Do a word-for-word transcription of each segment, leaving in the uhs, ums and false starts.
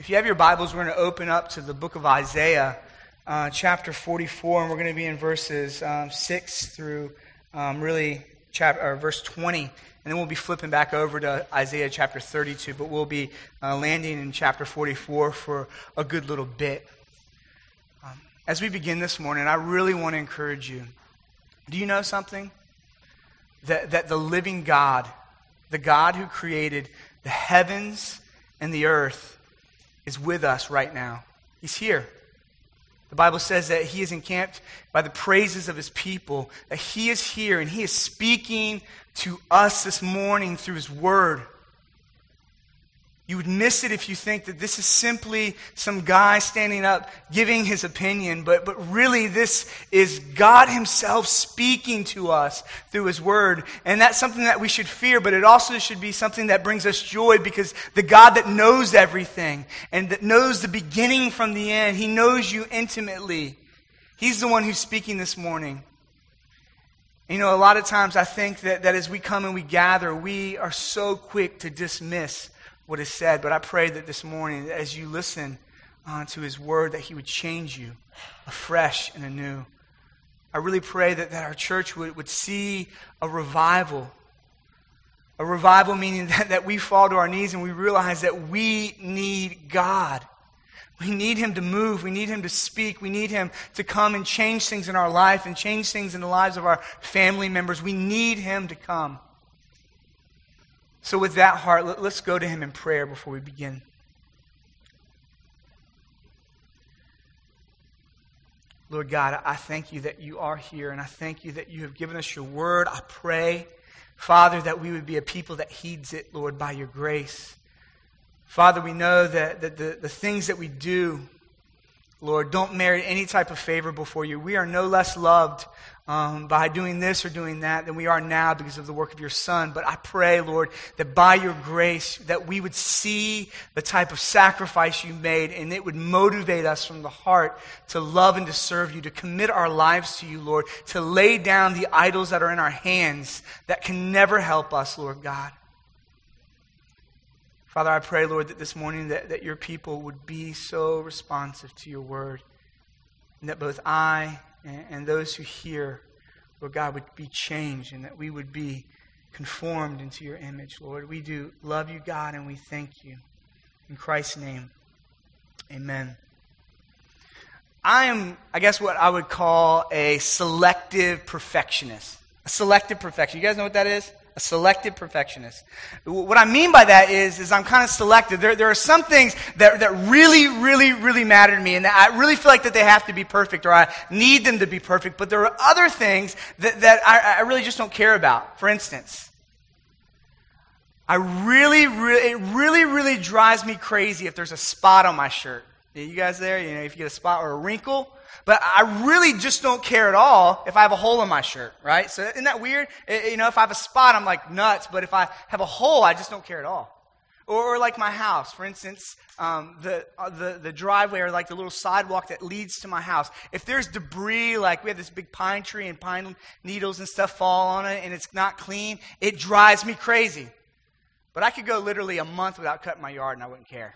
If you have your Bibles, we're going to open up to the book of Isaiah, uh, chapter forty-four, and we're going to be in verses um, six through um, really chapter or verse twenty, and then we'll be flipping back over to Isaiah chapter thirty-two, but we'll be uh, landing in chapter forty-four for a good little bit. Um, as we begin this morning, I really want to encourage you. Do you know something? That, that the living God, the God who created the heavens and the earth, is with us right now. He's here. The Bible says that He is encamped by the praises of His people, that He is here and He is speaking to us this morning through His Word. You would miss it if you think that this is simply some guy standing up giving his opinion, but, but really this is God Himself speaking to us through His Word. And that's something that we should fear, but it also should be something that brings us joy, because the God that knows everything and that knows the beginning from the end, He knows you intimately. He's the one who's speaking this morning. You know, a lot of times I think that, that as we come and we gather, we are so quick to dismiss what is said, but I pray that this morning, as you listen uh, to His Word, that He would change you afresh and anew. I really pray that, that our church would, would see a revival. A revival meaning that, that we fall to our knees and we realize that we need God. We need Him to move. We need Him to speak. We need Him to come and change things in our life and change things in the lives of our family members. We need Him to come. So with that heart, let's go to Him in prayer before we begin. Lord God, I thank You that You are here, and I thank You that You have given us Your Word. I pray, Father, that we would be a people that heeds it, Lord, by Your grace. Father, we know that, that the, the things that we do, Lord, don't merit any type of favor before You. We are no less loved um, by doing this or doing that than we are now because of the work of Your Son. But I pray, Lord, that by Your grace, that we would see the type of sacrifice You made, and it would motivate us from the heart to love and to serve You, to commit our lives to You, Lord, to lay down the idols that are in our hands that can never help us, Lord God. Father, I pray, Lord, that this morning that, that Your people would be so responsive to Your Word, and that both I and, and those who hear, Lord God, would be changed, and that we would be conformed into Your image, Lord. We do love You, God, and we thank You. In Christ's name, amen. I am, I guess, what I would call a selective perfectionist. A selective perfectionist. You guys know what that is? A selective perfectionist. What I mean by that is, is I'm kind of selective. There, there are some things that, that really, really, really matter to me, and that I really feel like that they have to be perfect, or I need them to be perfect. But there are other things that, that I, I really just don't care about. For instance, I really, really, it really, really drives me crazy if there's a spot on my shirt. You guys there? You know, if you get a spot or a wrinkle. But I really just don't care at all if I have a hole in my shirt, right? So isn't that weird? You know, if I have a spot, I'm like nuts. But if I have a hole, I just don't care at all. Or, or like my house, for instance, um, the, uh, the the driveway or like the little sidewalk that leads to my house. If there's debris, like we have this big pine tree and pine needles and stuff fall on it and it's not clean, it drives me crazy. But I could go literally a month without cutting my yard and I wouldn't care.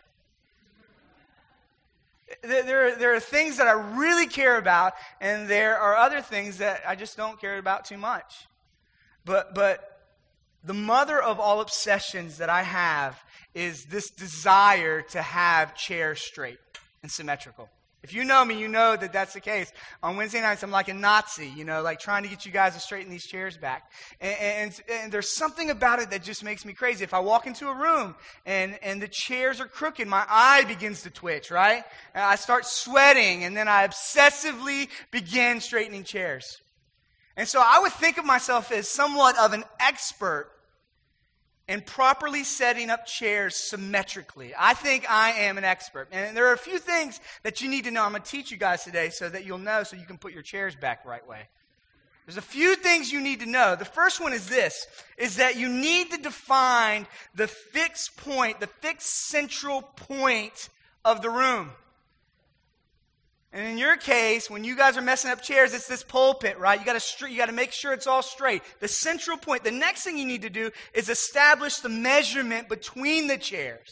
There are, there are things that I really care about, and there are other things that I just don't care about too much. But but the mother of all obsessions that I have is this desire to have chairs straight and symmetrical. If you know me, you know that that's the case. On Wednesday nights, I'm like a Nazi, you know, like trying to get you guys to straighten these chairs back. And, and, and there's something about it that just makes me crazy. If I walk into a room and, and the chairs are crooked, my eye begins to twitch, right? And I start sweating, and then I obsessively begin straightening chairs. And so I would think of myself as somewhat of an expert and properly setting up chairs symmetrically. I think I am an expert. And there are a few things that you need to know. I'm going to teach you guys today so that you'll know so you can put your chairs back the right way. There's a few things you need to know. The first one is this, is that you need to define the fixed point, the fixed central point of the room. And in your case, when you guys are messing up chairs, it's this pulpit, right? You got to you got to make sure it's all straight. The central point. The next thing you need to do is establish the measurement between the chairs.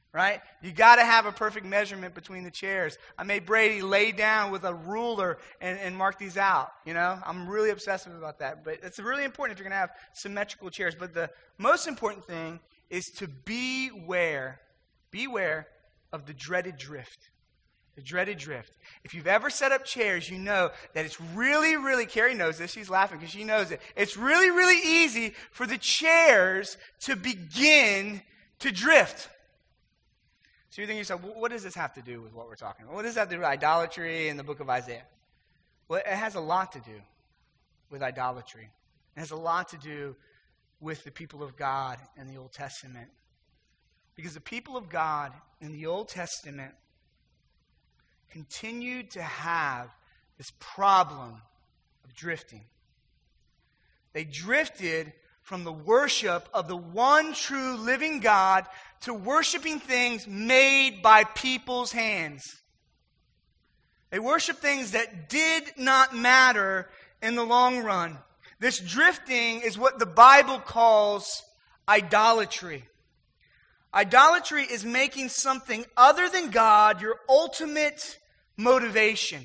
right? You got to have a perfect measurement between the chairs. I made Brady lay down with a ruler and, and mark these out, you know? I'm really obsessive about that. But it's really important if you're going to have symmetrical chairs. But the most important thing is to beware, beware of the dreaded drift. The dreaded drift. If you've ever set up chairs, you know that it's really, really, Carrie knows this, she's laughing because she knows it. It's really, really easy for the chairs to begin to drift. So you're thinking to yourself, well, what does this have to do with what we're talking about? What does that have to do with idolatry in the book of Isaiah? Well, it has a lot to do with idolatry. It has a lot to do with the people of God in the Old Testament. Because the people of God in the Old Testament continued to have this problem of drifting. They drifted from the worship of the one true living God to worshiping things made by people's hands. They worshiped things that did not matter in the long run. This drifting is what the Bible calls idolatry. Idolatry is making something other than God your ultimate motivation.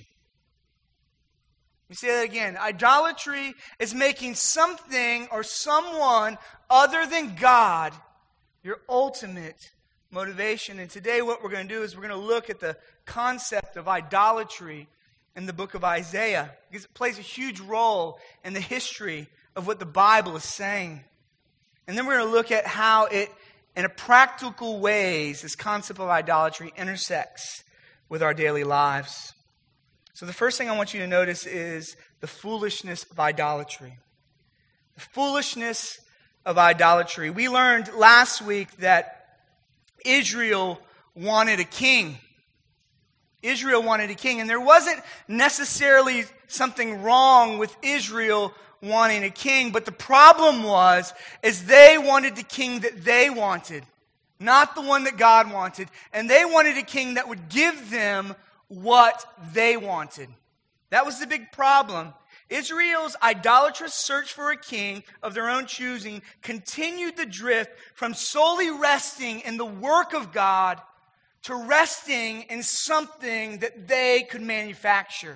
You say that again. Idolatry is making something or someone other than God your ultimate motivation. And today what we're going to do is we're going to look at the concept of idolatry in the book of Isaiah, because it plays a huge role in the history of what the Bible is saying. And then we're going to look at how it, in a practical ways, this concept of idolatry intersects with our daily lives. So the first thing I want you to notice is the foolishness of idolatry. The foolishness of idolatry. We learned last week that Israel wanted a king. Israel wanted a king, and there wasn't necessarily something wrong with Israel wanting a king, but the problem was, is they wanted the king that they wanted, not the one that God wanted. And they wanted a king that would give them what they wanted. That was the big problem. Israel's idolatrous search for a king of their own choosing continued the drift from solely resting in the work of God to resting in something that they could manufacture.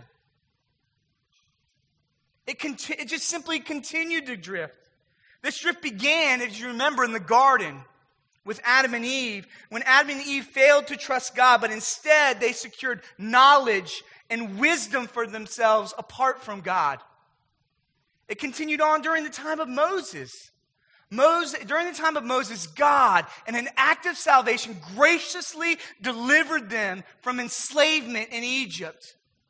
It, conti- it just simply continued to drift. This drift began, as you remember, in the garden with Adam and Eve, when Adam and Eve failed to trust God, but instead they secured knowledge and wisdom for themselves apart from God. It continued on during the time of Moses. Moses, during the time of Moses, God, in an act of salvation, graciously delivered them from enslavement in Egypt.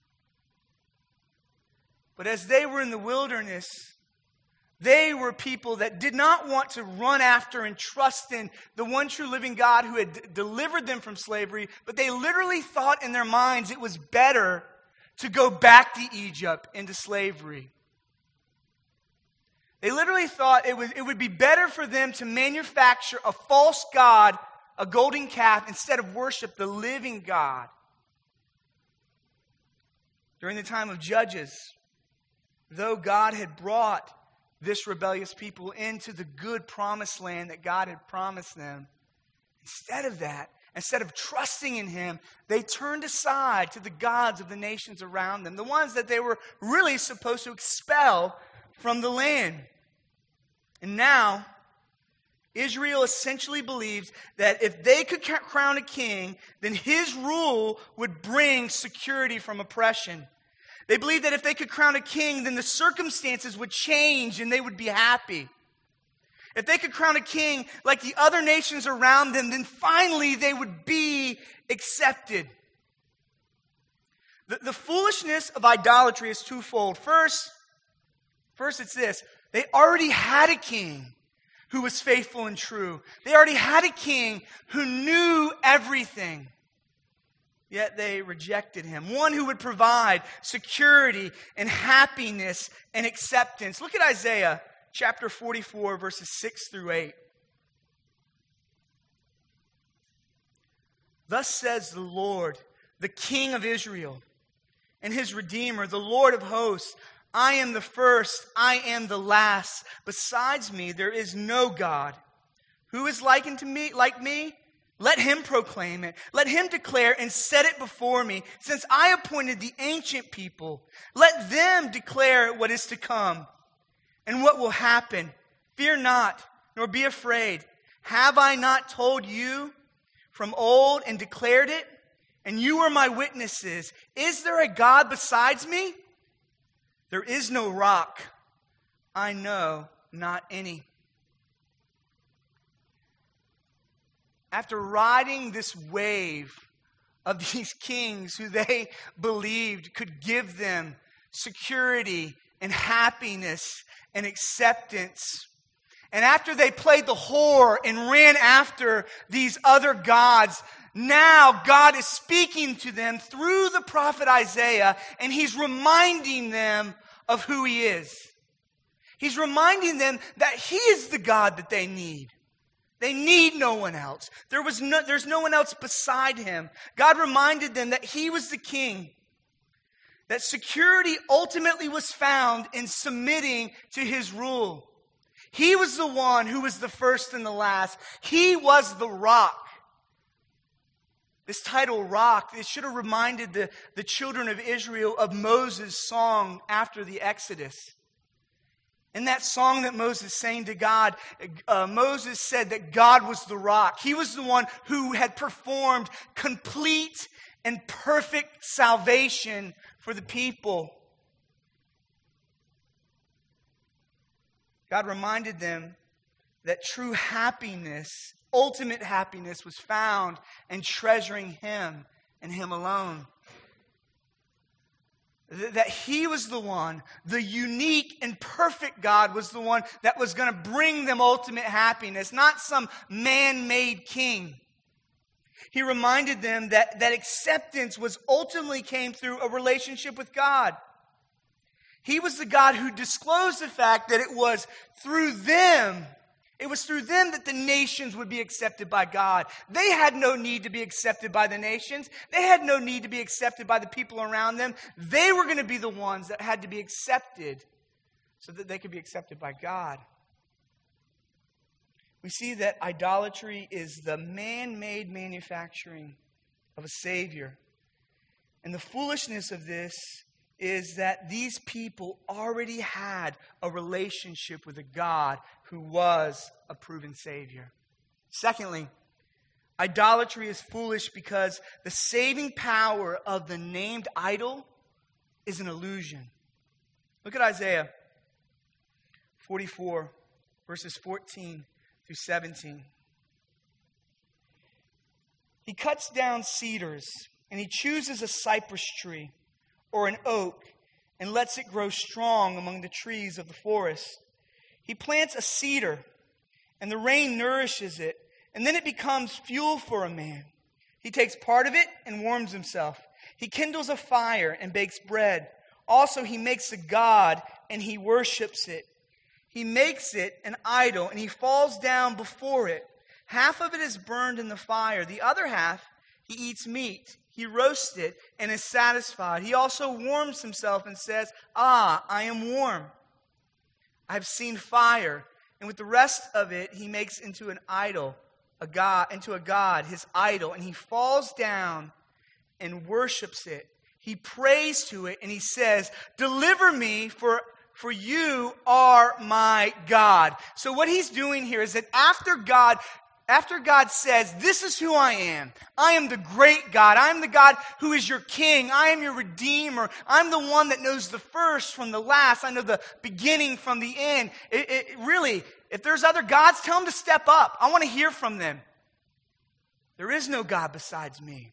But as they were in the wilderness, they were people that did not want to run after and trust in the one true living God who had d- delivered them from slavery, but they literally thought in their minds it was better to go back to Egypt into slavery. They literally thought it would, it would be better for them to manufacture a false god, a golden calf, instead of worship the living God. During the time of Judges, though God had brought this rebellious people into the good promised land that God had promised them, instead of that, instead of trusting in Him, they turned aside to the gods of the nations around them, the ones that they were really supposed to expel from the land. And now, Israel essentially believes that if they could crown a king, then his rule would bring security from oppression. They believed that if they could crown a king, then the circumstances would change and they would be happy. If they could crown a king like the other nations around them, then finally they would be accepted. The, the foolishness of idolatry is twofold. First, first it's this. They already had a king who was faithful and true. They already had a king who knew everything. Yet they rejected him. One who would provide security and happiness and acceptance. Look at Isaiah chapter forty-four, verses six through eight. Thus says the Lord, the King of Israel, and his Redeemer, the Lord of hosts, I am the first, I am the last. Besides me, there is no God. Who is like unto me, like me? Let him proclaim it. Let him declare and set it before me. Since I appointed the ancient people, let them declare what is to come and what will happen. Fear not, nor be afraid. Have I not told you from old and declared it? And you are my witnesses. Is there a God besides me? There is no rock. I know not any. After riding this wave of these kings who they believed could give them security and happiness and acceptance, and after they played the whore and ran after these other gods, now God is speaking to them through the prophet Isaiah, and he's reminding them of who he is. He's reminding them that he is the God that they need. They need no one else. There was no, there's no one else beside him. God reminded them that he was the king. That security ultimately was found in submitting to his rule. He was the one who was the first and the last. He was the rock. This title, Rock, it should have reminded the, the children of Israel of Moses' song after the Exodus. In that song that Moses sang to God, uh, Moses said that God was the rock. He was the one who had performed complete and perfect salvation for the people. God reminded them that true happiness, ultimate happiness, was found in treasuring him and him alone. That he was the one, the unique and perfect God was the one that was going to bring them ultimate happiness, not some man-made king. He reminded them that, that acceptance was ultimately came through a relationship with God. He was the God who disclosed the fact that it was through them, it was through them that the nations would be accepted by God. They had no need to be accepted by the nations. They had no need to be accepted by the people around them. They were going to be the ones that had to be accepted so that they could be accepted by God. We see that idolatry is the man-made manufacturing of a Savior. And the foolishness of this is that these people already had a relationship with a God who was a proven Savior. Secondly, idolatry is foolish because the saving power of the named idol is an illusion. Look at Isaiah forty-four, verses fourteen through seventeen. He cuts down cedars, and he chooses a cypress tree or an oak, and lets it grow strong among the trees of the forest. He plants a cedar, and the rain nourishes it, and then it becomes fuel for a man. He takes part of it and warms himself. He kindles a fire and bakes bread. Also, he makes a god, and he worships it. He makes it an idol, and he falls down before it. Half of it is burned in the fire. The other half, he eats meat. He roasts it and is satisfied. He also warms himself and says, "Ah, I am warm. I have seen fire." And with the rest of it, he makes into an idol, a god, into a god, his idol. And he falls down and worships it. He prays to it and he says, "Deliver me, for For you are my God." So what he's doing here is that after God, after God says, "This is who I am. I am the great God. I am the God who is your king. I am your redeemer. I'm the one that knows the first from the last. I know the beginning from the end." It, it, really, if there's other gods, tell them to step up. I want to hear from them. There is no God besides me.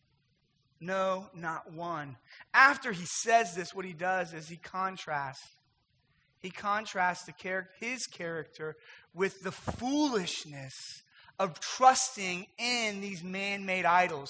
No, not one. After he says this, what he does is he contrasts. He contrasts the char- his character with the foolishness of trusting in these man-made idols.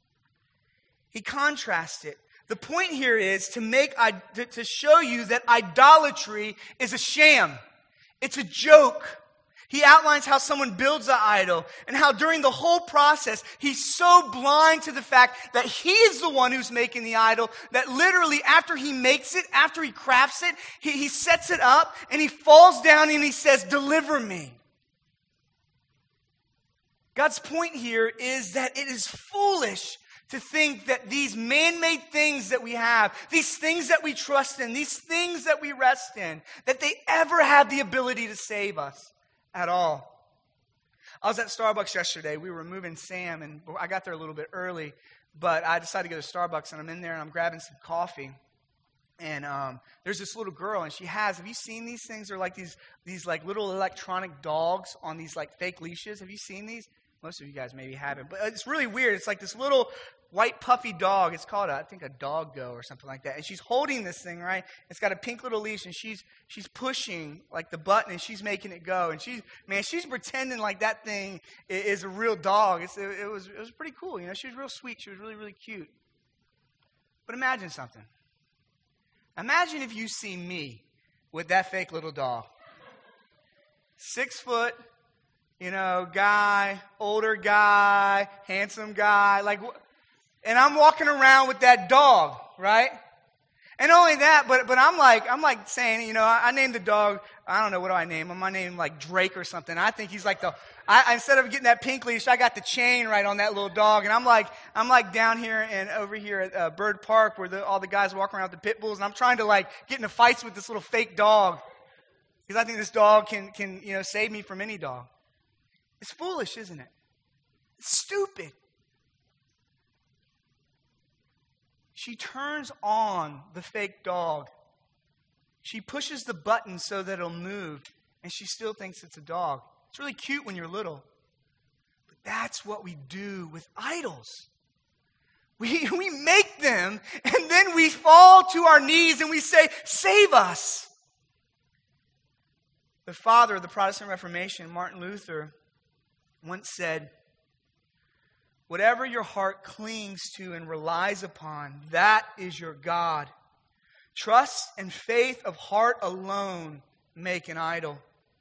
He contrasts it. The point here is to make to, to show you that idolatry is a sham. It's a joke. He outlines how someone builds an idol and how during the whole process, he's so blind to the fact that he is the one who's making the idol that literally after he makes it, after he crafts it, he, he sets it up and he falls down and he says, "Deliver me." God's point here is that it is foolish to think that these man-made things that we have, these things that we trust in, these things that we rest in, that they ever have the ability to save us at all. I was at Starbucks yesterday. We were moving Sam, and I got there a little bit early, but I decided to go to Starbucks, and I'm in there, and I'm grabbing some coffee. And um, there's this little girl, and she has, have you seen these things? They're like these, these like little electronic dogs on these like fake leashes. Have you seen these? Most of you guys maybe haven't, but it's really weird. It's like this little white puffy dog. It's called, a, I think, a doggo or something like that. And she's holding this thing, right? It's got a pink little leash, and she's she's pushing like the button, and she's making it go. And she's man, she's pretending like that thing is a real dog. It's, it, it was it was pretty cool, you know. She was real sweet. She was really really cute. But imagine something. Imagine if you see me with that fake little dog, six foot. You know, guy, older guy, handsome guy, like, and I'm walking around with that dog, right? And only that, but but I'm like, I'm like saying, you know, I, I named the dog, I don't know, what do I name him? I name him like Drake or something. I think he's like the, I, instead of getting that pink leash, I got the chain right on that little dog. And I'm like, I'm like down here and over here at uh, Bird Park where the, all the guys walk around with the pit bulls. And I'm trying to like get into fights with this little fake dog. Because I think this dog can, can, you know, save me from any dog. It's foolish, isn't it? It's stupid. She turns on the fake dog. She pushes the button so that it'll move, and she still thinks it's a dog. It's really cute when you're little. But that's what we do with idols. We, we make them, and then we fall to our knees and we say, save us. The father of the Protestant Reformation, Martin Luther, once said, whatever your heart clings to and relies upon, that is your God. Trust and faith of heart alone make an idol.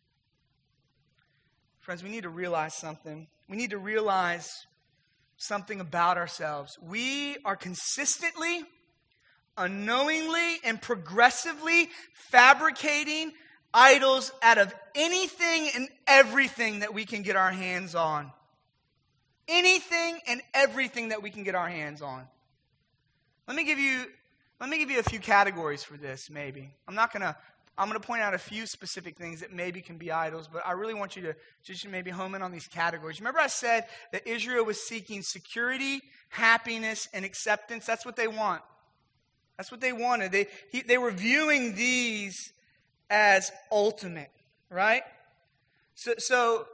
Friends, we need to realize something. We need to realize something about ourselves. We are consistently, unknowingly, and progressively fabricating idols out of anything and everything that we can get our hands on. Anything and everything that we can get our hands on. Let me give you, let me give you a few categories for this, maybe. I'm not going to, I'm going to point out a few specific things that maybe can be idols, but I really want you to just maybe home in on these categories. Remember I said that Israel was seeking security, happiness, and acceptance? That's what they want. That's what they wanted. They, he, they were viewing these as ultimate, right? So, so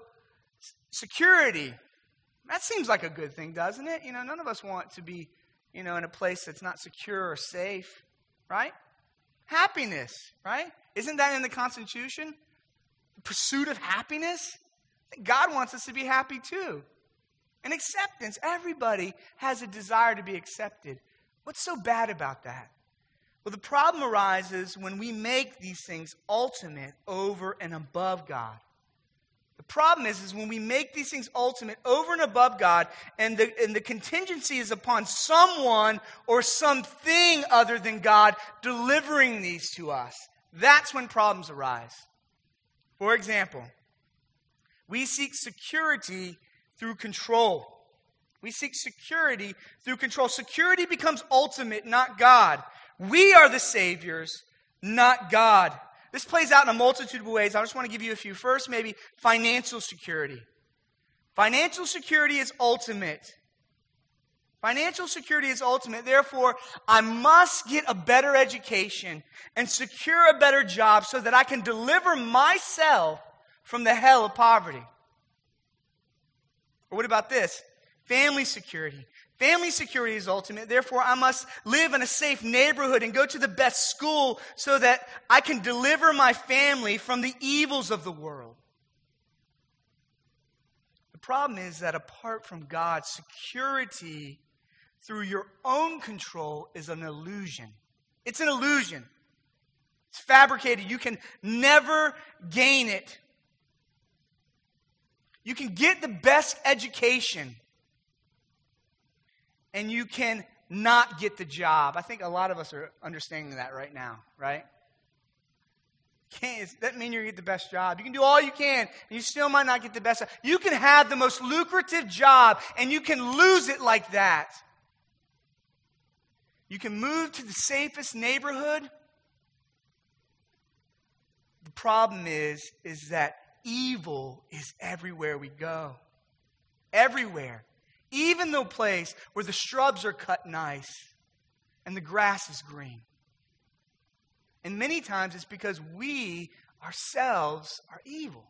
security, that seems like a good thing, doesn't it? You know, none of us want to be, you know, in a place that's not secure or safe, right? Happiness, right? Isn't that in the Constitution? The pursuit of happiness? God wants us to be happy too. And acceptance, everybody has a desire to be accepted. What's so bad about that? Well, the problem arises when we make these things ultimate over and above God. The problem is, is when we make these things ultimate over and above God, and the, and the contingency is upon someone or something other than God delivering these to us. That's when problems arise. For example, we seek security through control. We seek security through control. Security becomes ultimate, not God. We are the saviors, not God. This plays out in a multitude of ways. I just want to give you a few. First, maybe financial security. Financial security is ultimate. Financial security is ultimate. Therefore, I must get a better education and secure a better job so that I can deliver myself from the hell of poverty. Or what about this? Family security. Family security is ultimate. Therefore, I must live in a safe neighborhood and go to the best school so that I can deliver my family from the evils of the world. The problem is that apart from God, security through your own control is an illusion. It's an illusion. It's fabricated. You can never gain it. You can get the best education, and you can not get the job. I think a lot of us are understanding that right now, right? Can't, it doesn't mean you're going to get the best job. You can do all you can, and you still might not get the best job. You can have the most lucrative job, and you can lose it like that. You can move to the safest neighborhood. The problem is, is that evil is everywhere we go. Everywhere. Even the place where the shrubs are cut nice and the grass is green. And many times it's because we ourselves are evil.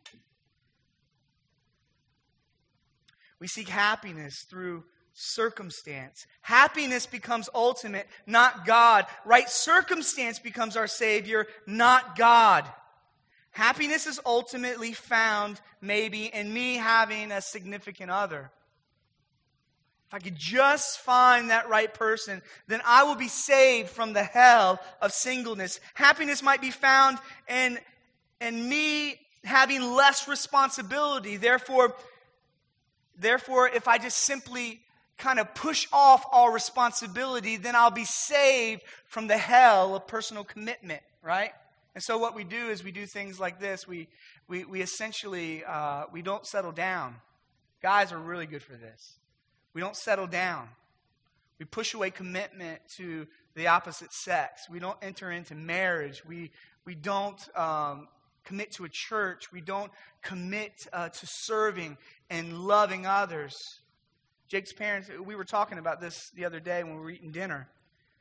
We seek happiness through circumstance. Happiness becomes ultimate, not God. Right circumstance becomes our Savior, not God. Happiness is ultimately found maybe in me having a significant other. If I could just find that right person, then I will be saved from the hell of singleness. Happiness might be found in, in me having less responsibility. Therefore, therefore, if I just simply kind of push off all responsibility, then I'll be saved from the hell of personal commitment, right? And so what we do is we do things like this. We we, we essentially, uh, we don't settle down. Guys are really good for this. We don't settle down. We push away commitment to the opposite sex. We don't enter into marriage. We we don't um, commit to a church. We don't commit uh, to serving and loving others. Jake's parents, we were talking about this the other day when we were eating dinner.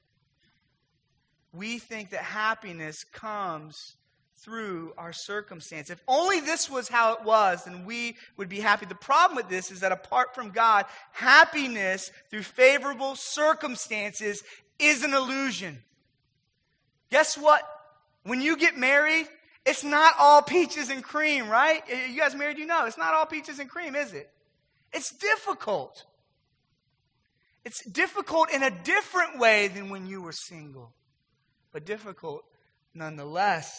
We think that happiness comes through our circumstance. If only this was how it was, then we would be happy. The problem with this is that apart from God, happiness through favorable circumstances is an illusion. Guess what? When you get married, it's not all peaches and cream, right? You guys married, you know, it's not all peaches and cream, is it? It's difficult. It's difficult in a different way than when you were single, but difficult nonetheless.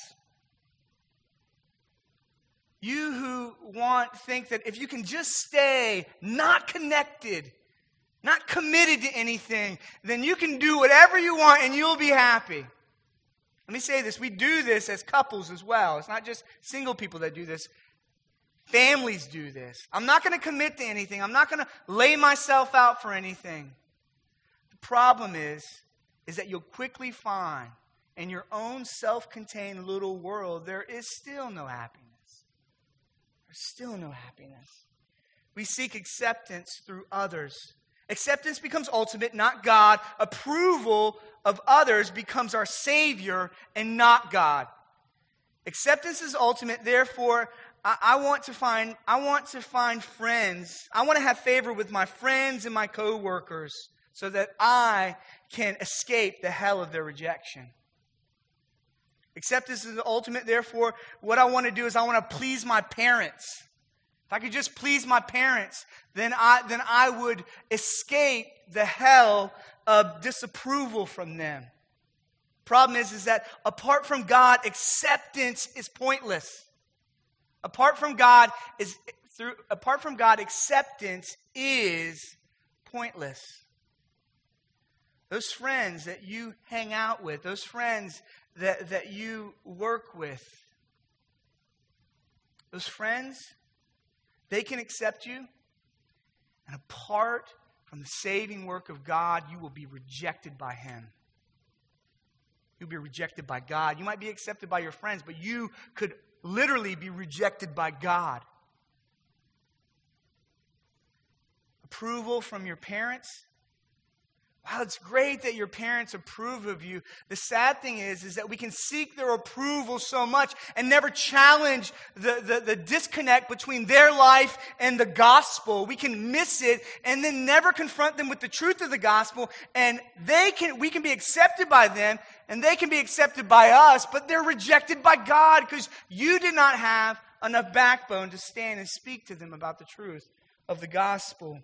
You who want, think that if you can just stay not connected, not committed to anything, then you can do whatever you want and you'll be happy. Let me say this. We do this as couples as well. It's not just single people that do this. Families do this. I'm not going to commit to anything. I'm not going to lay myself out for anything. The problem is, is that you'll quickly find in your own self-contained little world, there is still no happiness. There's still no happiness. We seek acceptance through others. Acceptance becomes ultimate, not God. Approval of others becomes our Savior and not God. Acceptance is ultimate, therefore, I, I want to find, I want to find friends. I want to have favor with my friends and my co-workers so that I can escape the hell of their rejection. Acceptance is the ultimate. Therefore, what I want to do is I want to please my parents. If I could just please my parents, then I then I would escape the hell of disapproval from them. Problem is, is that apart from God, acceptance is pointless. Apart from God is through apart from God, acceptance is pointless. Those friends that you hang out with, those friends that, that you work with, those friends, they can accept you. And apart from the saving work of God, you will be rejected by Him. You'll be rejected by God. You might be accepted by your friends, but you could literally be rejected by God. Approval from your parents. Wow, it's great that your parents approve of you. The sad thing is, is that we can seek their approval so much and never challenge the, the, the disconnect between their life and the gospel. We can miss it and then never confront them with the truth of the gospel. And they can, we can be accepted by them and they can be accepted by us, but they're rejected by God because you did not have enough backbone to stand and speak to them about the truth of the gospel.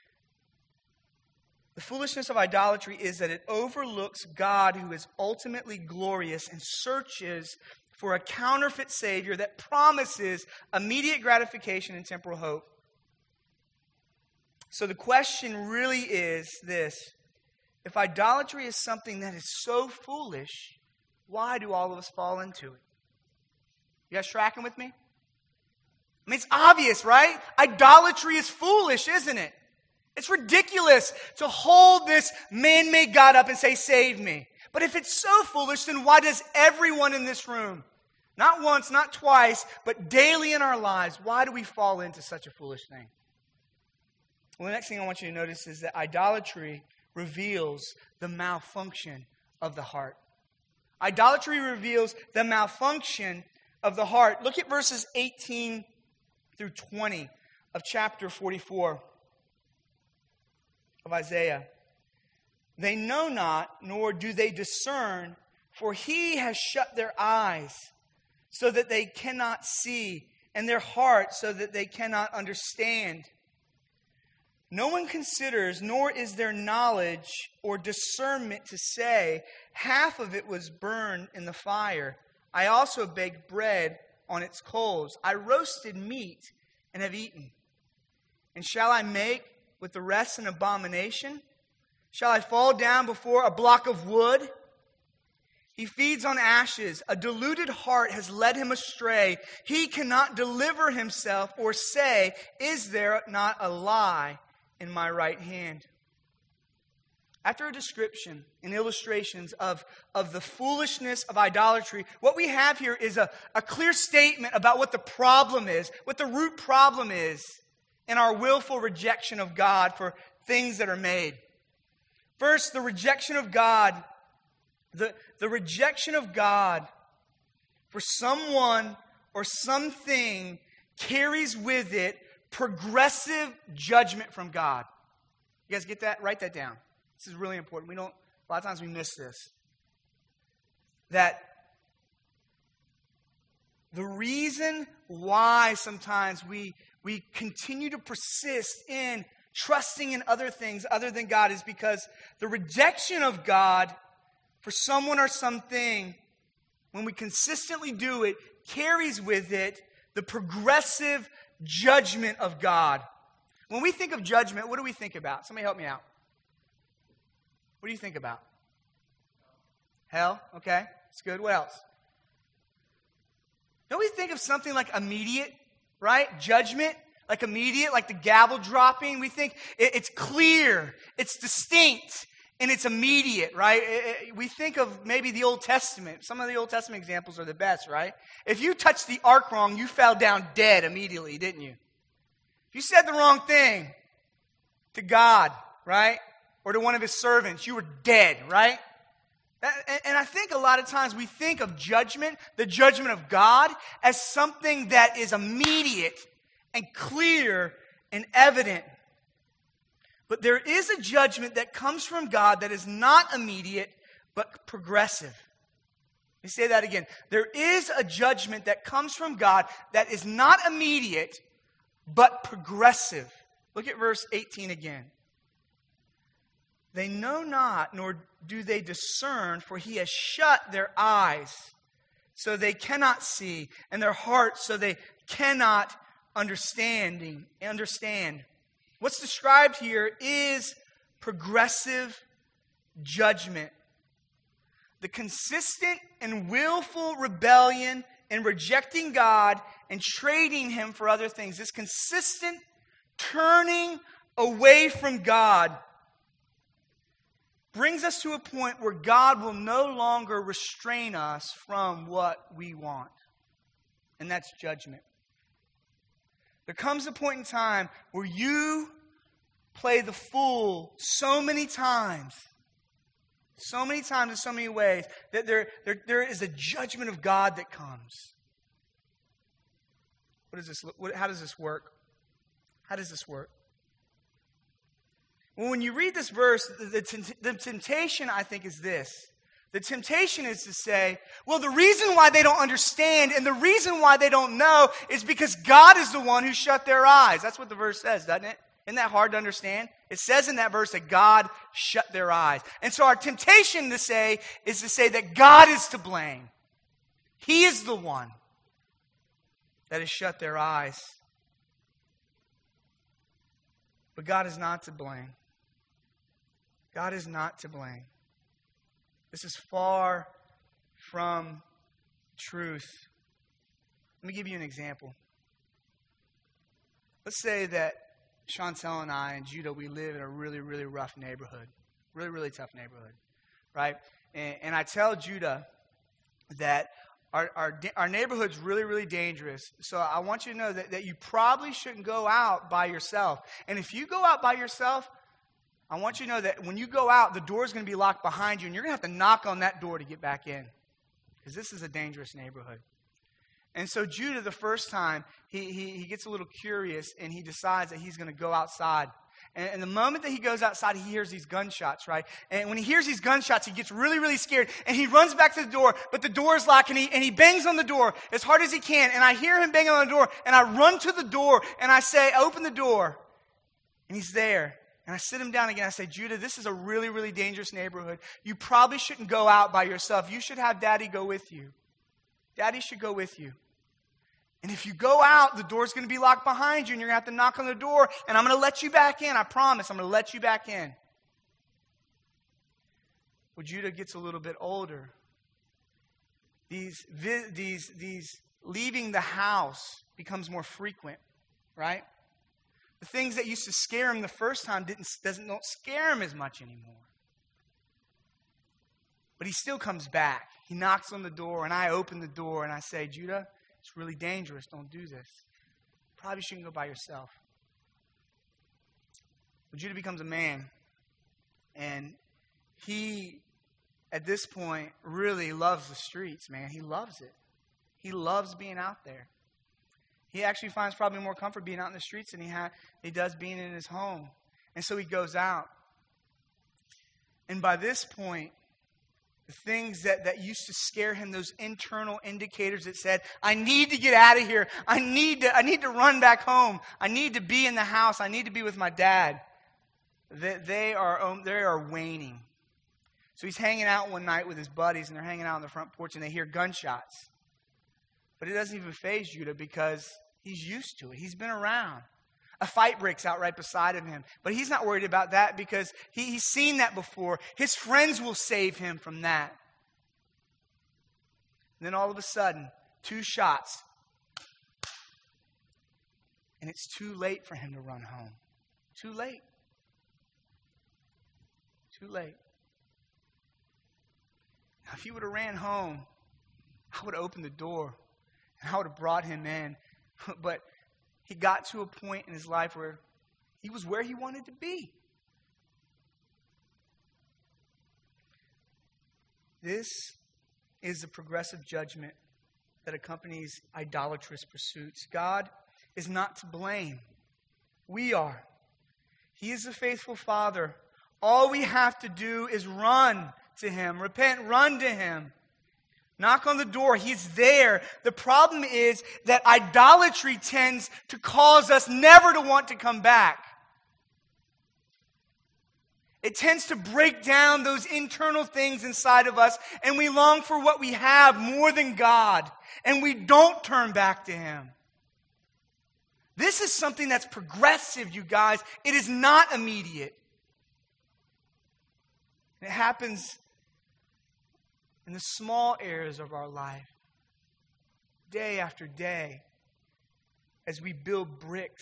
The foolishness of idolatry is that it overlooks God who is ultimately glorious and searches for a counterfeit Savior that promises immediate gratification and temporal hope. So the question really is this: if idolatry is something that is so foolish, why do all of us fall into it? You guys tracking with me? I mean, it's obvious, right? Idolatry is foolish, isn't it? It's ridiculous to hold this man-made God up and say, save me. But if it's so foolish, then why does everyone in this room, not once, not twice, but daily in our lives, why do we fall into such a foolish thing? Well, the next thing I want you to notice is that idolatry reveals the malfunction of the heart. Idolatry reveals the malfunction of the heart. Look at verses eighteen through twenty of chapter forty-four of Isaiah. They know not, nor do they discern, for he has shut their eyes so that they cannot see, and their hearts so that they cannot understand. No one considers, nor is there knowledge or discernment to say, half of it was burned in the fire. I also baked bread on its coals. I roasted meat and have eaten. And shall I make with the rest an abomination? Shall I fall down before a block of wood? He feeds on ashes. A deluded heart has led him astray. He cannot deliver himself or say, is there not a lie in my right hand? After a description and illustrations of, of the foolishness of idolatry, what we have here is a, a clear statement about what the problem is, what the root problem is in our willful rejection of God for things that are made. First, the rejection of God, the, the rejection of God for someone or something carries with it progressive judgment from God. You guys get that? Write that down. This is really important. We don't, a lot of times we miss this. That the reason why sometimes we, we continue to persist in trusting in other things other than God is because the rejection of God for someone or something, when we consistently do it, carries with it the progressive judgment of God. When we think of judgment, what do we think about? Somebody help me out. What do you think about? Hell? Okay, that's good. What else? Don't we think of something like immediate, right? Judgment, like immediate, like the gavel dropping. We think it, it's clear, it's distinct, and it's immediate, right? It, it, we think of maybe the Old Testament. Some of the Old Testament examples are the best, right? If you touched the ark wrong, you fell down dead immediately, didn't you? If you said the wrong thing to God, right? Or to one of his servants, you were dead, right? And I think a lot of times we think of judgment, the judgment of God, as something that is immediate and clear and evident. But there is a judgment that comes from God that is not immediate, but progressive. Let me say that again. There is a judgment that comes from God that is not immediate, but progressive. Look at verse eighteen again. They know not, nor do they discern, for he has shut their eyes, so they cannot see, and their hearts, so they cannot understanding, understand. What's described here is progressive judgment. The consistent and willful rebellion and rejecting God and trading him for other things. This consistent turning away from God brings us to a point where God will no longer restrain us from what we want. And that's judgment. There comes a point in time where you play the fool so many times, so many times in so many ways, that there, there, there is a judgment of God that comes. What is this? What, how does this work? How does this work? Well, when you read this verse, the, the, the temptation, I think, is this. The temptation is to say, well, the reason why they don't understand and the reason why they don't know is because God is the one who shut their eyes. That's what the verse says, doesn't it? Isn't that hard to understand? It says in that verse that God shut their eyes. And so our temptation to say is to say that God is to blame. He is the one that has shut their eyes. But God is not to blame. God is not to blame. This is far from truth. Let me give you an example. Let's say that Chantel and I and Judah, we live in a really, really rough neighborhood. Really, really tough neighborhood, right? And, and I tell Judah that our, our our neighborhood's really, really dangerous. So I want you to know that, that you probably shouldn't go out by yourself. And if you go out by yourself, I want you to know that when you go out, the door's going to be locked behind you, and you're going to have to knock on that door to get back in. Because this is a dangerous neighborhood. And so Judah, the first time, he, he, he gets a little curious, and he decides that he's going to go outside. And, and the moment that he goes outside, he hears these gunshots, right? And when he hears these gunshots, he gets really, really scared. And he runs back to the door, but the door is locked, and he, and he bangs on the door as hard as he can. And I hear him banging on the door, and I run to the door, and I say, open the door. And he's there. And I sit him down again. I say, Judah, this is a really, really dangerous neighborhood. You probably shouldn't go out by yourself. You should have Daddy go with you. Daddy should go with you. And if you go out, the door's going to be locked behind you, and you're going to have to knock on the door, and I'm going to let you back in. I promise. I'm going to let you back in. Well, Judah gets a little bit older. These, these, these leaving the house becomes more frequent, right? The things that used to scare him the first time didn't doesn't don't scare him as much anymore. But he still comes back. He knocks on the door, and I open the door, and I say, Judah, it's really dangerous. Don't do this. Probably shouldn't go by yourself. But Judah becomes a man. And he, at this point, really loves the streets, man. He loves it. He loves being out there. He actually finds probably more comfort being out in the streets than he, ha- he does being in his home. And so he goes out. And by this point, the things that, that used to scare him, those internal indicators that said, I need to get out of here. I need to, I need to run back home. I need to be in the house. I need to be with my dad. They, they, are, they are waning. So he's hanging out one night with his buddies, and they're hanging out on the front porch, and they hear gunshots. But it doesn't even faze Judah because he's used to it. He's been around. A fight breaks out right beside of him. But he's not worried about that because he, he's seen that before. His friends will save him from that. And then all of a sudden, two shots. And it's too late for him to run home. Too late. Too late. Now, if he would have ran home, I would have opened the door. And I would have brought him in. But he got to a point in his life where he was where he wanted to be. This is the progressive judgment that accompanies idolatrous pursuits. God is not to blame. We are. He is the faithful Father. All we have to do is run to Him. Repent, run to Him. Knock on the door. He's there. The problem is that idolatry tends to cause us never to want to come back. It tends to break down those internal things inside of us, and we long for what we have more than God, and we don't turn back to Him. This is something that's progressive, you guys. It is not immediate. It happens in the small areas of our life, day after day, as we build bricks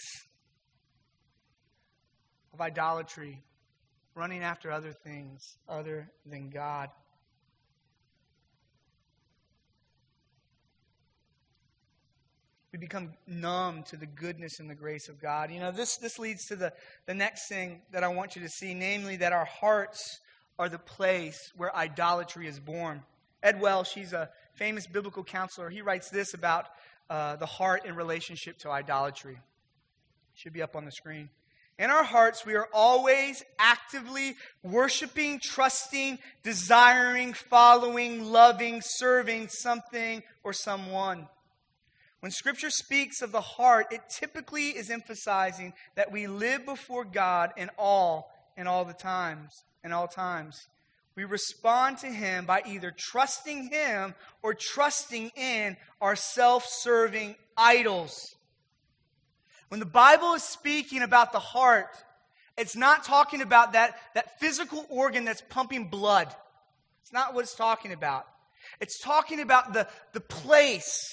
of idolatry, running after other things other than God. We become numb to the goodness and the grace of God. You know, this, this leads to the, the next thing that I want you to see, namely that our hearts are the place where idolatry is born. Ed Welsh, he's a famous biblical counselor. He writes this about uh, the heart in relationship to idolatry. It should be up on the screen. In our hearts, we are always actively worshiping, trusting, desiring, following, loving, serving something or someone. When Scripture speaks of the heart, it typically is emphasizing that we live before God in all and all the times, in all times. We respond to Him by either trusting Him or trusting in our self-serving idols. When the Bible is speaking about the heart, it's not talking about that, that physical organ that's pumping blood. It's not what it's talking about. It's talking about the, the place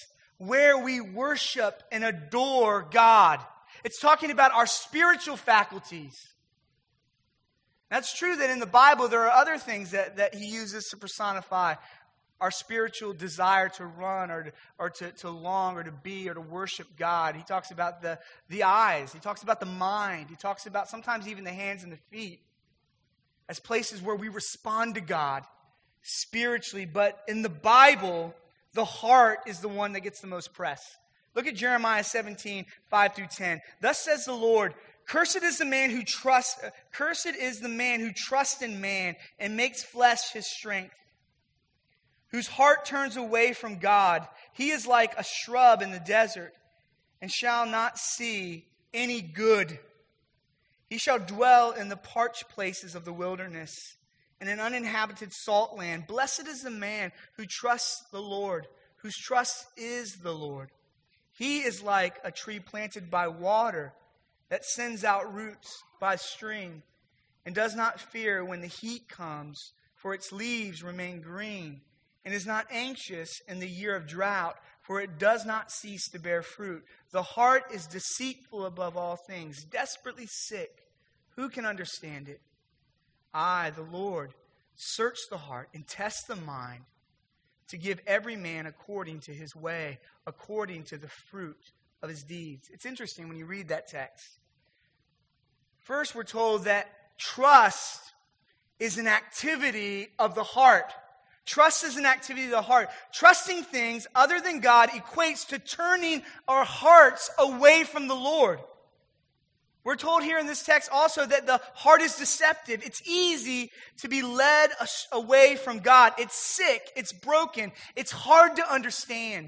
where we worship and adore God. It's talking about our spiritual faculties. That's true that in the Bible there are other things that, that he uses to personify our spiritual desire to run or, to, or to, to long or to be or to worship God. He talks about the, the eyes. He talks about the mind. He talks about sometimes even the hands and the feet as places where we respond to God spiritually. But in the Bible, the heart is the one that gets the most press. Look at Jeremiah seventeen, five through ten. Thus says the Lord, Cursed is the man who trusts, uh, cursed is the man who trusts in man and makes flesh his strength, whose heart turns away from God. He is like a shrub in the desert and shall not see any good. He shall dwell in the parched places of the wilderness, in an uninhabited salt land. Blessed is the man who trusts the Lord, whose trust is the Lord. He is like a tree planted by water that sends out roots by stream and does not fear when the heat comes, for its leaves remain green, and is not anxious in the year of drought, for it does not cease to bear fruit. The heart is deceitful above all things, desperately sick. Who can understand it? I, the Lord, search the heart and test the mind, to give every man according to his way, according to the fruit of his deeds. It's interesting when you read that text. First, we're told that trust is an activity of the heart. Trust is an activity of the heart. Trusting things other than God equates to turning our hearts away from the Lord. We're told here in this text also that the heart is deceptive. It's easy to be led away from God. It's sick. It's broken. It's hard to understand.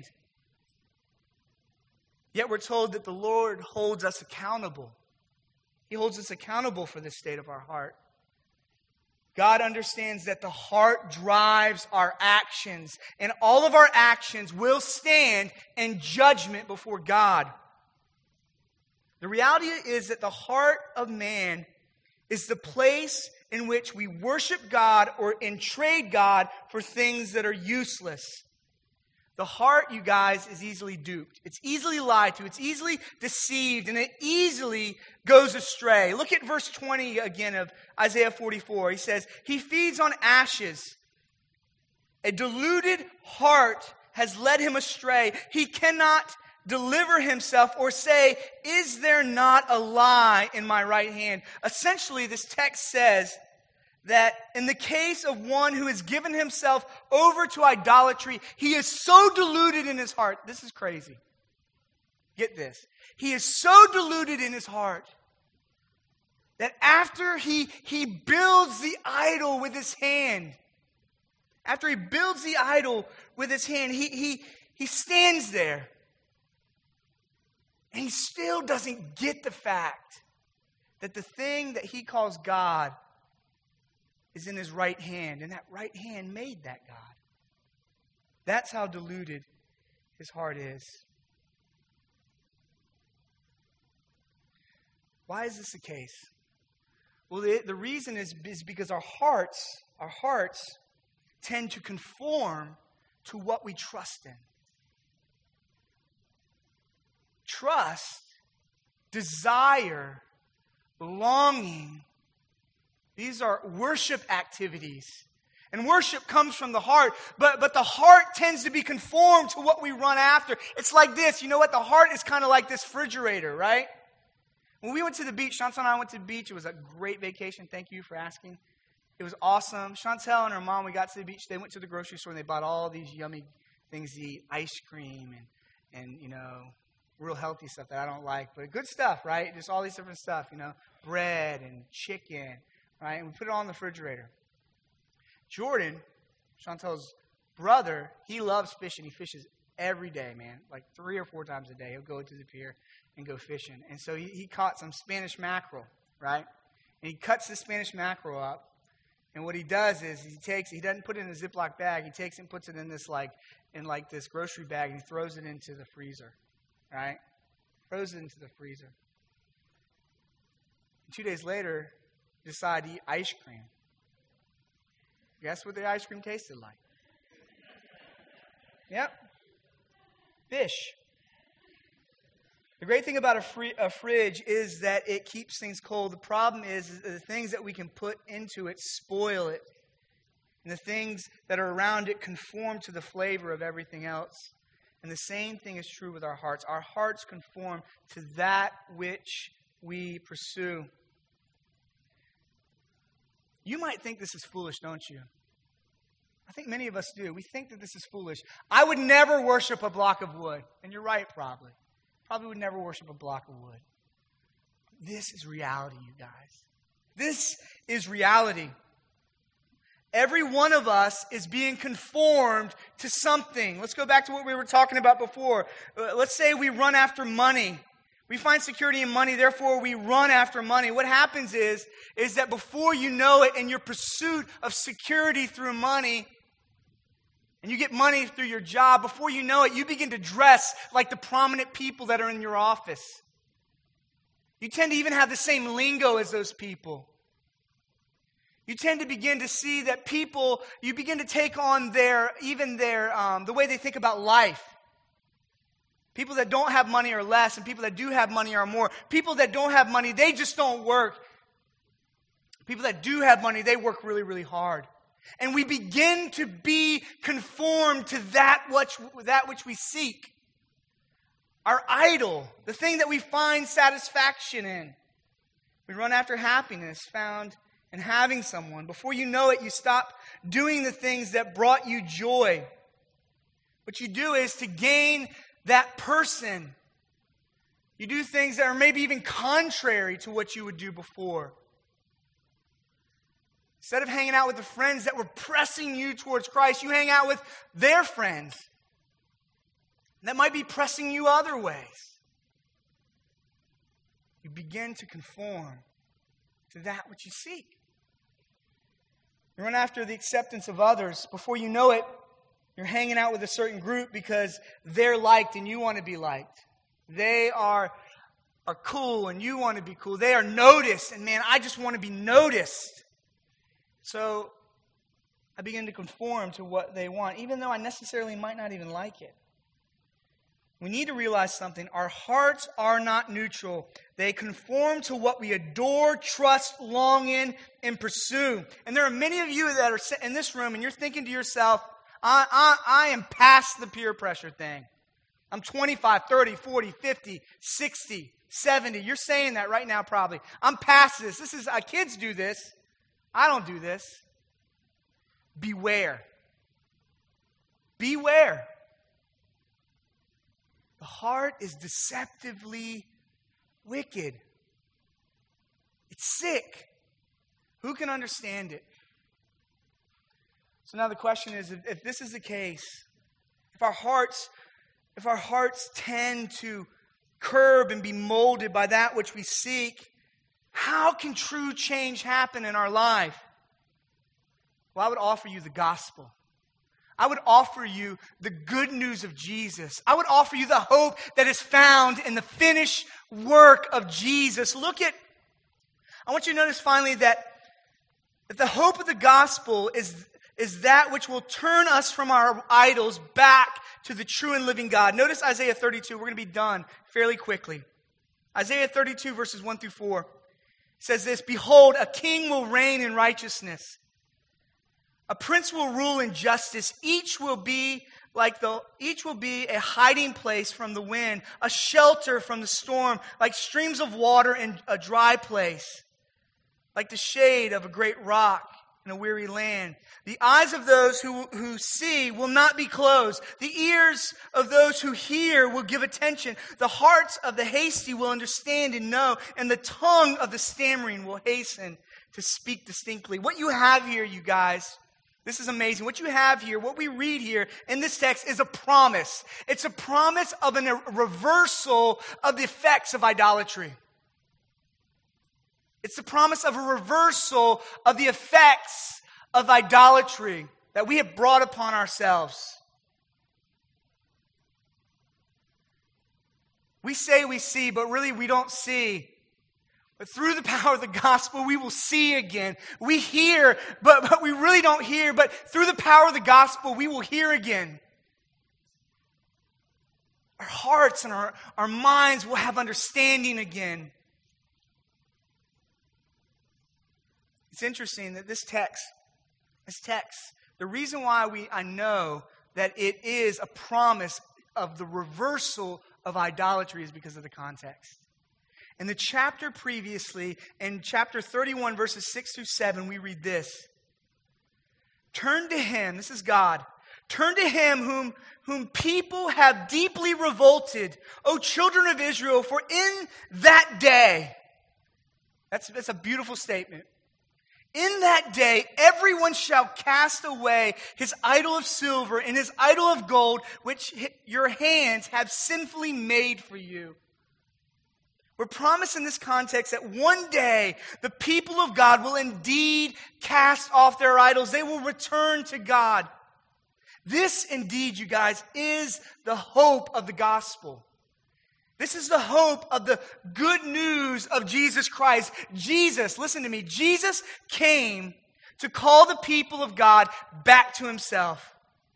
Yet we're told that the Lord holds us accountable. He holds us accountable for the state of our heart. God understands that the heart drives our actions, and all of our actions will stand in judgment before God. The reality is that the heart of man is the place in which we worship God or and trade God for things that are useless. The heart, you guys, is easily duped. It's easily lied to. It's easily deceived, and it easily goes astray. Look at verse twenty again of Isaiah forty-four. He says, He feeds on ashes. A deluded heart has led him astray. He cannot deliver himself or say, is there not a lie in my right hand? Essentially, this text says that in the case of one who has given himself over to idolatry, he is so deluded in his heart. This is crazy. Get this. He is so deluded in his heart that after he, he builds the idol with his hand, after he builds the idol with his hand, he, he, he stands there. And he still doesn't get the fact that the thing that he calls God is in his right hand. And that right hand made that God. That's how deluded his heart is. Why is this the case? Well, the, the reason is, is because our hearts, our hearts tend to conform to what we trust in. Trust, desire, longing. These are worship activities. And worship comes from the heart. But, but the heart tends to be conformed to what we run after. It's like this. You know what? The heart is kind of like this refrigerator, right? When we went to the beach, Chantel and I went to the beach. It was a great vacation. Thank you for asking. It was awesome. Chantel and her mom, we got to the beach. They went to the grocery store and they bought all these yummy things to eat. Ice cream and, and you know... real healthy stuff that I don't like, but good stuff, right? Just all these different stuff, you know, bread and chicken, right? And we put it all in the refrigerator. Jordan, Chantel's brother, he loves fishing. He fishes every day, man, like three or four times a day. He'll go to the pier and go fishing. And so he, he caught some Spanish mackerel, right? And he cuts the Spanish mackerel up. And what he does is he takes, he doesn't put it in a Ziploc bag. He takes it and puts it in this like, in like this grocery bag, and he throws it into the freezer. Right? Throws it into the freezer. And two days later, decide to eat ice cream. Guess what the ice cream tasted like? Yep. fish. The great thing about a, free, a fridge is that it keeps things cold. The problem is, is the things that we can put into it spoil it. And the things that are around it conform to the flavor of everything else. And the same thing is true with our hearts. Our hearts conform to that which we pursue. You might think this is foolish, don't you? I think many of us do. We think that this is foolish. I would never worship a block of wood. And you're right, probably. Probably would never worship a block of wood. This is reality, you guys. This is reality. Every one of us is being conformed to something. Let's go back to what we were talking about before. Uh, let's say we run after money. We find security in money, therefore we run after money. What happens is, is that before you know it, in your pursuit of security through money, and you get money through your job, before you know it, you begin to dress like the prominent people that are in your office. You tend to even have the same lingo as those people. You tend to begin to see that people, you begin to take on their, even their, um, the way they think about life. People that don't have money are less, and people that do have money are more. People that don't have money, they just don't work. People that do have money, they work really, really hard. And we begin to be conformed to that which, that which we seek. Our idol, the thing that we find satisfaction in. We run after happiness found in having someone. Before you know it, you stop doing the things that brought you joy. What you do is to gain that person. You do things that are maybe even contrary to what you would do before. Instead of hanging out with the friends that were pressing you towards Christ, you hang out with their friends that might be pressing you other ways. You begin to conform to that which you seek. You run after the acceptance of others. Before you know it, you're hanging out with a certain group because they're liked and you want to be liked. They are, are cool and you want to be cool. They are noticed, and man, I just want to be noticed. So I begin to conform to what they want, even though I necessarily might not even like it. We need to realize something. Our hearts are not neutral. They conform to what we adore, trust, long in, and pursue. And there are many of you that are in this room and you're thinking to yourself, I, I, I am past the peer pressure thing. I'm twenty-five, thirty, forty, fifty, sixty, seventy. You're saying that right now probably. I'm past this. This is, uh, kids do this. I don't do this. Beware. Beware. The heart is deceptively wicked. It's sick. Who can understand it? So now the question is, if, if this is the case, if our hearts, if our hearts tend to curb and be molded by that which we seek, how can true change happen in our life? Well, I would offer you the gospel. I would offer you the good news of Jesus. I would offer you the hope that is found in the finished work of Jesus. Look at, I want you to notice finally that, that the hope of the gospel is, is that which will turn us from our idols back to the true and living God. Notice Isaiah thirty-two. We're going to be done fairly quickly. Isaiah thirty-two verses one through four says this, "Behold, a king will reign in righteousness. A prince will rule in justice. Each will be like the each will be a hiding place from the wind, a shelter from the storm, like streams of water in a dry place, like the shade of a great rock in a weary land. The eyes of those who, who see will not be closed. The ears of those who hear will give attention. The hearts of the hasty will understand and know, and the tongue of the stammering will hasten to speak distinctly." What you have here, you guys, this is amazing. What you have here, what we read here in this text is a promise. It's a promise of a reversal of the effects of idolatry. It's the promise of a reversal of the effects of idolatry that we have brought upon ourselves. We say we see, but really we don't see. But through the power of the gospel, we will see again. We hear, but, but we really don't hear. But through the power of the gospel, we will hear again. our hearts and our, our minds will have understanding again. It's interesting that this text, this text, the reason why we I know that it is a promise of the reversal of idolatry is because of the context. In the chapter previously, in chapter thirty-one, verses six through seven, we read this. Turn to him, this is God, turn to him whom, whom people have deeply revolted, O children of Israel, for in that day, that's, that's a beautiful statement. In that day, everyone shall cast away his idol of silver and his idol of gold, which your hands have sinfully made for you. We're promised in this context that one day the people of God will indeed cast off their idols. They will return to God. This indeed, you guys, is the hope of the gospel. This is the hope of the good news of Jesus Christ. Jesus, listen to me, Jesus came to call the people of God back to himself.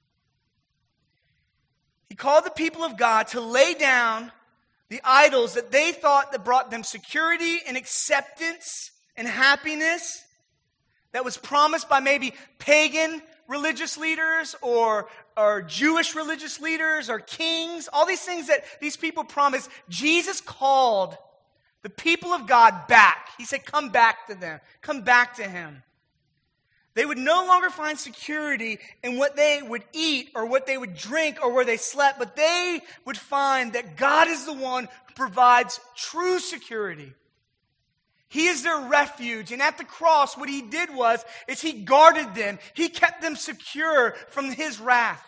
He called the people of God to lay down the idols that they thought that brought them security and acceptance and happiness that was promised by maybe pagan religious leaders or, or Jewish religious leaders or kings. All these things that these people promised. Jesus called the people of God back. He said, come back to them. Come back to him. They would no longer find security in what they would eat or what they would drink or where they slept, but they would find that God is the one who provides true security. He is their refuge. And at the cross, what he did was, is he guarded them. He kept them secure from his wrath.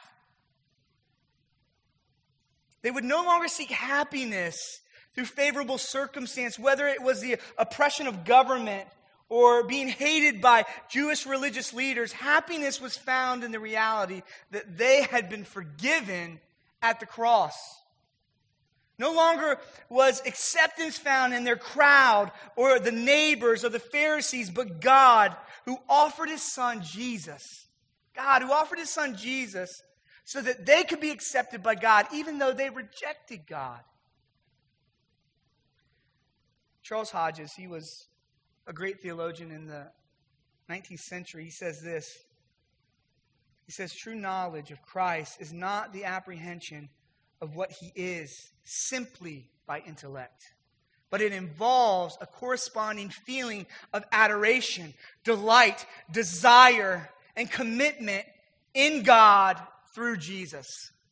They would no longer seek happiness through favorable circumstance, whether it was the oppression of government or being hated by Jewish religious leaders. Happiness was found in the reality that they had been forgiven at the cross. No longer was acceptance found in their crowd or the neighbors or the Pharisees, but God who offered his son Jesus. God who offered his son Jesus so that they could be accepted by God even though they rejected God. Charles Hodges, he was a great theologian in the nineteenth century. He says this. He says, true knowledge of Christ is not the apprehension of what he is simply by intellect, but it involves a corresponding feeling of adoration, delight, desire, and commitment in God through Jesus.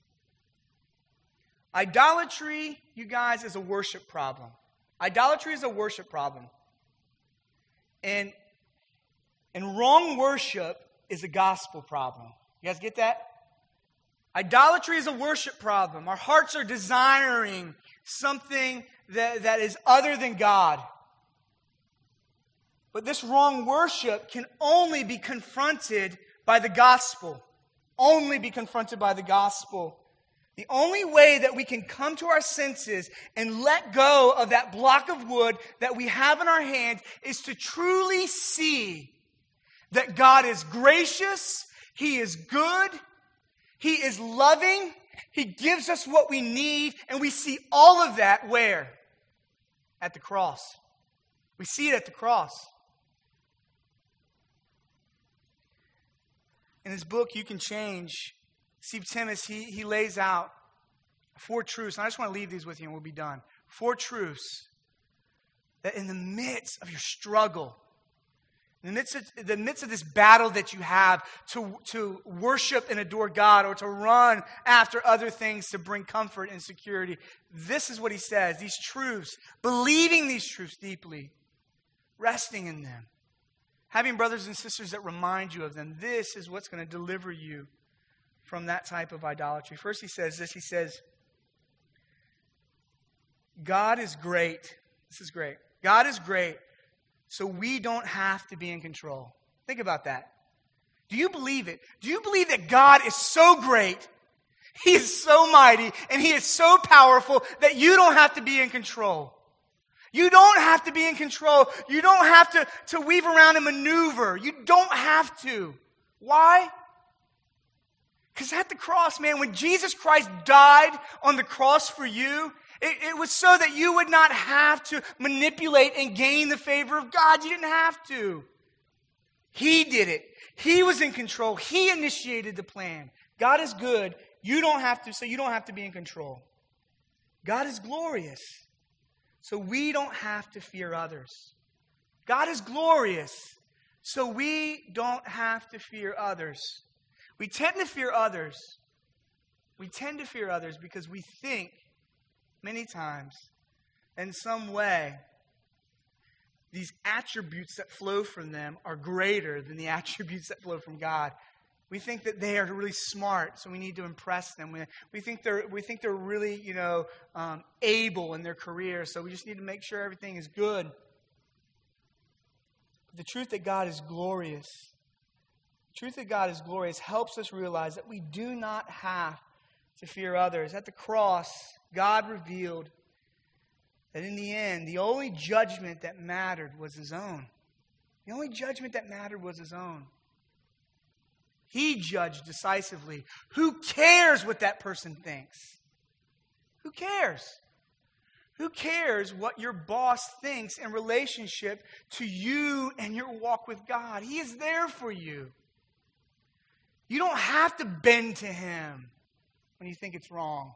Idolatry, you guys, is a worship problem. Idolatry is a worship problem. And, and wrong worship is a gospel problem. You guys get that? Idolatry is a worship problem. Our hearts are desiring something that, that is other than God. But this wrong worship can only be confronted by the gospel. Only be confronted by the gospel. The only way that we can come to our senses and let go of that block of wood that we have in our hand is to truly see that God is gracious, he is good, he is loving, he gives us what we need, and we see all of that where? At the cross. We see it at the cross. In his book, You Can Change, Steve Timmis, he, he lays out four truths. And I just want to leave these with you and we'll be done. Four truths that in the midst of your struggle, in the midst of, the midst of this battle that you have to, to worship and adore God or to run after other things to bring comfort and security, this is what he says. These truths, believing these truths deeply, resting in them, having brothers and sisters that remind you of them. This is what's going to deliver you from that type of idolatry. First he says this. He says, God is great. This is great. God is great, so we don't have to be in control. Think about that. Do you believe it? Do you believe that God is so great, he is so mighty, and he is so powerful that you don't have to be in control? You don't have to be in control. You don't have to, to weave around and maneuver. You don't have to. Why? Because at the cross, man, when Jesus Christ died on the cross for you, it, it was so that you would not have to manipulate and gain the favor of God. You didn't have to. He did it. He was in control. He initiated the plan. God is good. You don't have to, so you don't have to be in control. God is glorious, so we don't have to fear others. God is glorious, so we don't have to fear others. We tend to fear others. We tend to fear others because we think many times in some way these attributes that flow from them are greater than the attributes that flow from God. We think that they are really smart, so we need to impress them. We, we think they're we think they're really, you know, um, able in their career, so we just need to make sure everything is good. But the truth that God is glorious, the truth that God is glorious helps us realize that we do not have to fear others. At the cross, God revealed that in the end, the only judgment that mattered was His own. The only judgment that mattered was His own. He judged decisively. Who cares what that person thinks? Who cares? Who cares what your boss thinks in relationship to you and your walk with God? He is there for you. You don't have to bend to Him when you think it's wrong.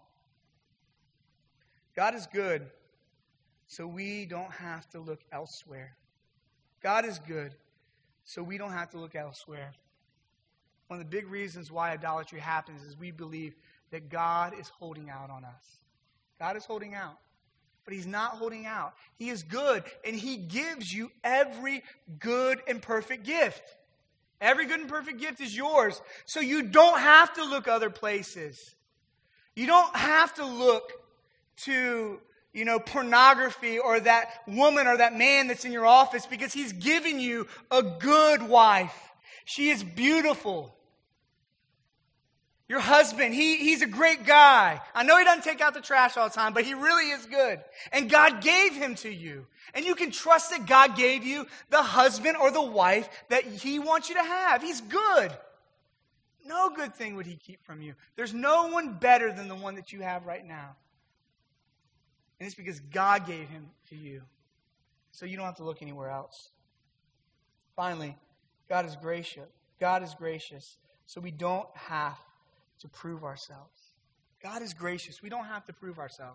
God is good, so we don't have to look elsewhere. God is good, so we don't have to look elsewhere. One of the big reasons why idolatry happens is we believe that God is holding out on us. God is holding out. But He's not holding out. He is good, and He gives you every good and perfect gift. Every good and perfect gift is yours. So you don't have to look other places. You don't have to look to, you know, pornography or that woman or that man that's in your office, because He's given you a good wife. She is beautiful. Your husband, he, he's a great guy. I know he doesn't take out the trash all the time, but he really is good. And God gave him to you. And you can trust that God gave you the husband or the wife that He wants you to have. He's good. No good thing would He keep from you. There's no one better than the one that you have right now. And it's because God gave him to you. So you don't have to look anywhere else. Finally, God is gracious. God is gracious. So we don't have to prove ourselves. God is gracious. We don't have to prove ourselves.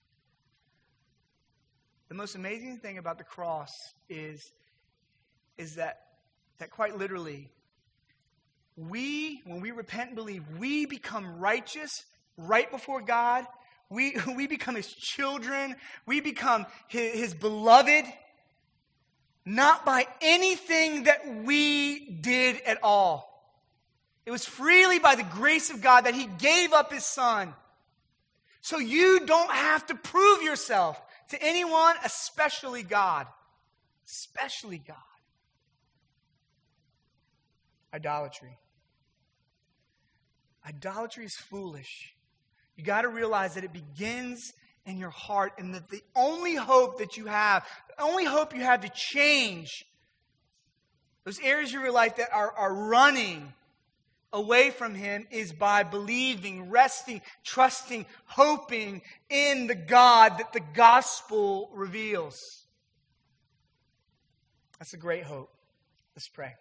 The most amazing thing about the cross is, is that, that quite literally, we, when we repent and believe, we become righteous right before God. We, we become His children. We become His, His beloved. Not by anything that we did at all. It was freely by the grace of God that He gave up His Son. So you don't have to prove yourself to anyone, especially God. Especially God. Idolatry. Idolatry is foolish. You got to realize that it begins in your heart, and that the only hope that you have, the only hope you have to change those areas of your life that are, are running away from Him is by believing, resting, trusting, hoping in the God that the gospel reveals. That's a great hope. Let's pray.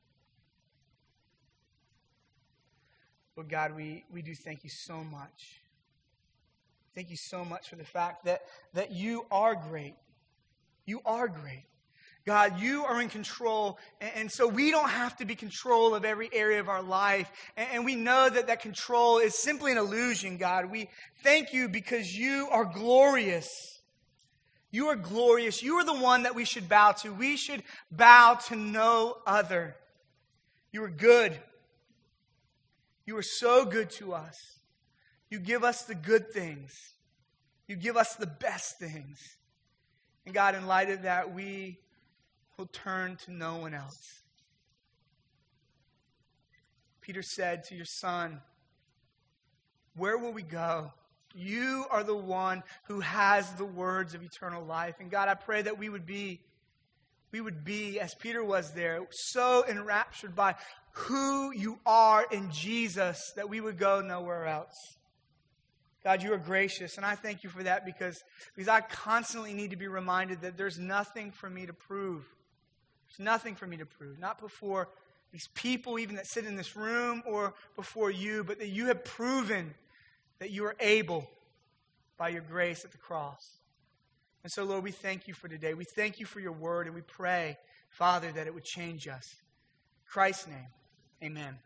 Lord God, we, we do thank You so much. Thank You so much for the fact that, that You are great. You are great. God, You are in control, and, and so we don't have to be in control of every area of our life. And, and we know that that control is simply an illusion, God. We thank You because You are glorious. You are glorious. You are the one that we should bow to. We should bow to no other. You are good. You are so good to us. You give us the good things. You give us the best things. And God, in light of that, we will turn to no one else. Peter said to Your Son, where will we go? You are the one who has the words of eternal life. And God, I pray that we would be, we would be, as Peter was there, so enraptured by who you are in Jesus, that we would go nowhere else. God, you are gracious, and I thank you for that because, because I constantly need to be reminded that there's nothing for me to prove. There's nothing for me to prove, not before these people even that sit in this room or before you, but that you have proven that you are able by your grace at the cross. And so, Lord, we thank you for today. We thank you for your word, and we pray, Father, that it would change us. In Christ's name, amen.